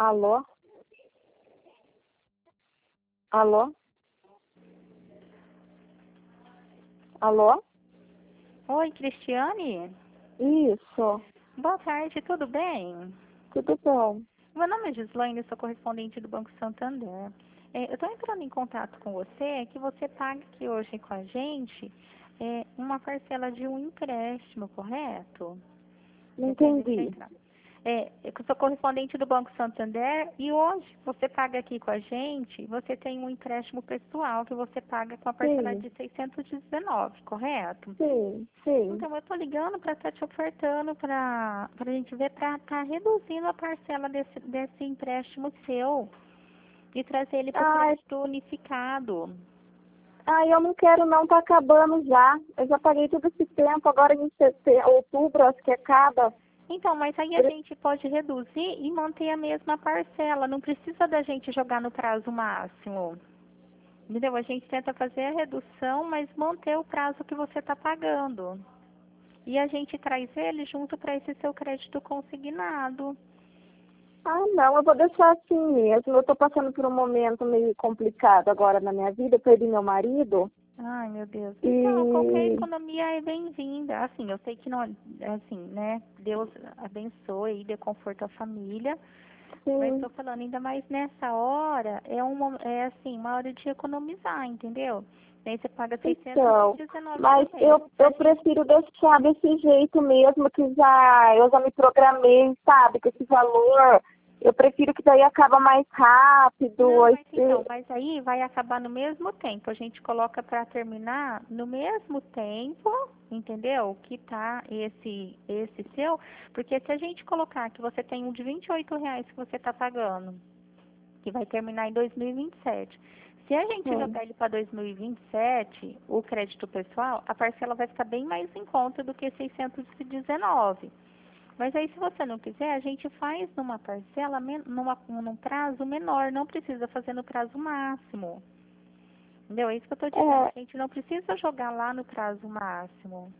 Alô? Alô? Alô? Oi, Cristiane? Isso. Boa tarde, tudo bem? Tudo bom? Meu nome é Gislaine, sou correspondente do Banco Santander. Eu estou entrando em contato com você, que você paga aqui hoje com a gente uma parcela de um empréstimo, correto? Não Deixa eu entendi. entrar. Eu sou correspondente do Banco Santander e hoje você paga aqui com a gente, você tem um empréstimo pessoal que você paga com a parcela Sim, de 619, correto? sim, sim. Então, eu estou ligando para estar te ofertando para a gente ver para estar reduzindo a parcela desse empréstimo seu e trazer ele para o Ai, crédito unificado. eu não quero não, tá acabando já. Eu já paguei todo esse tempo, agora em outubro, acho que acaba. Então, mas aí a gente pode reduzir e manter a mesma parcela. Não precisa da gente jogar no prazo máximo. Entendeu? A gente tenta fazer a redução, mas manter o prazo que você está pagando. E a gente traz ele junto para esse seu crédito consignado. Ah, não, eu vou deixar assim mesmo. Eu tô passando por um momento meio complicado agora na minha vida. Eu perdi meu marido Ai, meu Deus. Então, qualquer e economia é bem-vinda. Assim, eu sei que não, assim, né? Deus abençoe e dê conforto à família. Mas sim. estou falando ainda mais nessa hora, é assim, uma hora de economizar, entendeu? Daí você paga Então, 619 mas por mês. eu prefiro deixar desse jeito mesmo, que eu já me programei, sabe, com esse valor. Eu prefiro que daí acaba mais rápido. Não, mas então, mas aí vai acabar no mesmo tempo. A gente coloca para terminar no mesmo tempo, entendeu? Que tá esse seu, porque se a gente colocar que você tem um de R$ 28 que você está pagando, que vai terminar em 2027. Se a gente Sim. jogar ele para 2027, o crédito pessoal, a parcela vai ficar bem mais em conta do que 619. Mas aí, se você não quiser, a gente faz numa parcela, num prazo menor, não precisa fazer no prazo máximo. Entendeu? É isso que eu estou dizendo. É, A gente não precisa jogar lá no prazo máximo.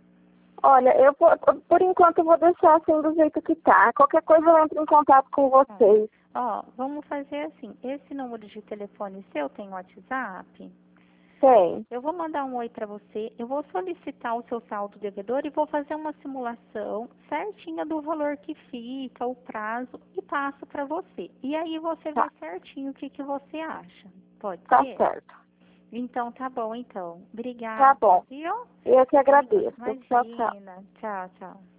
olha, por enquanto eu vou deixar assim do jeito que tá. Qualquer coisa eu entro em contato com Tá. vocês. Ó, vamos fazer assim. Esse número de telefone seu tem WhatsApp? Tem. Eu vou mandar um oi para você, eu vou solicitar o seu saldo devedor e vou fazer uma simulação certinha do valor que fica, o prazo e passo para você. E aí você vê Tá, certinho o que que você acha. Pode tá ser? certo. Então tá bom então. Tá Obrigada, bom. viu? Eu que agradeço. Tchau, tchau. Imagina. Tchau, tchau.